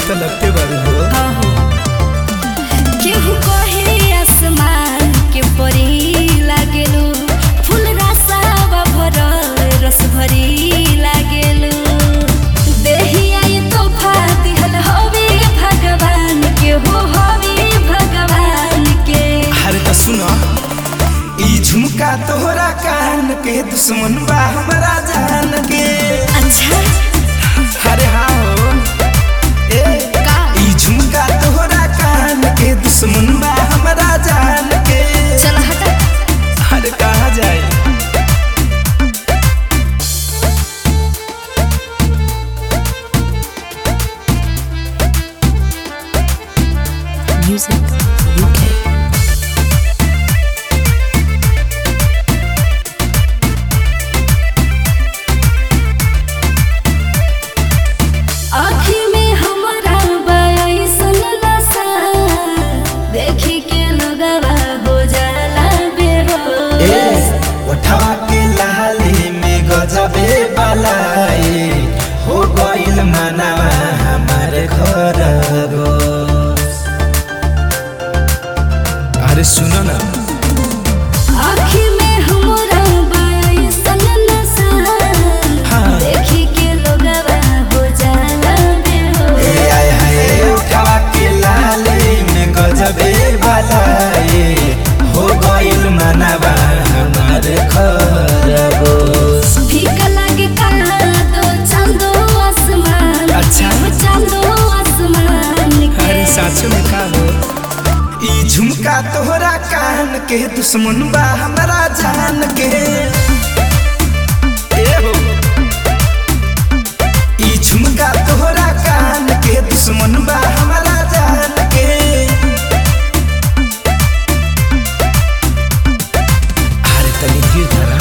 तो लगते बारू हो। केहू कहे आसमान के परी लागेलू, फूल रसावा भरल रस भरी लागेलू। देहिया ये तोहफा दिहल हवे भगवान के, हो हवे भगवान के। अरे तो सुनो, ई झुमका तोहरा कान के दुश्मन बा हमरा जान के। अच्छा अरे हाँ हो ए का? ई झुमका तोहरा कान के दुश्मन बा हमरा जान के। चल हटा। अरे कहाँ जाए? Music UK. आँखी में हमारा बयासन नशा, देखी के लगवा हो जाला बेहोश। उठवा के लाली में गजबे बलाई, हो गइल मनवा हमार घर गोस। अरे सुनो ना, आँखी में हमारा बयासन नशा, हाँ। देखी के लगवा हो जाला बेहोश। ए आय हाय उठवा के लाली में गजबे बलाई, हो गइल मनवा हमार घर गोस। फीका लागे काला दो चांदो आसमान, अच्छा। वो चांदो आसमान के। अरे साचो में का हो? ई झुमका तोहरा कान के दुश्मन बा हमरा जान के। ए हो ई झुमका तोहरा कान के दुश्मन बा हमरा जान के। अरे तनी धीर धरा।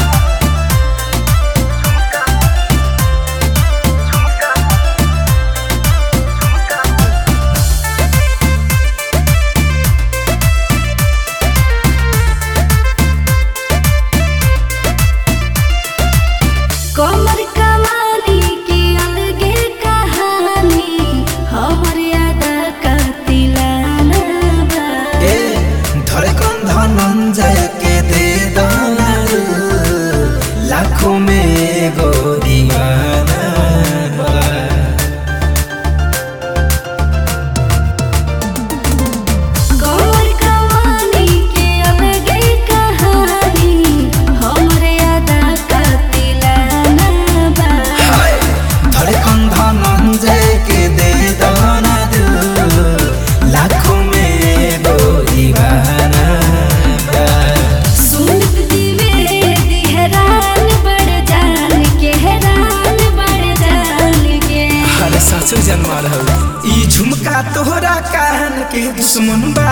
कमर कमानी की अलगे कहानी, हमर याद का तिलाना बा। ए धड़कन धनंजय के दे दाना, लाखों में एगो दीवाना बा। कमर कमानी की अलगे कहानी, हमर याद का तिलाना बा। हाय धड़कन धनंजय के दे दाना, लाखों में एगो दीवाना बा। सुनत द्विवेदी हैरान बड़ जान के, हैरान बड़ जान के। अरे सासु जन्मा रहू। ई झुमका तोहरा कान के दुश्मन बा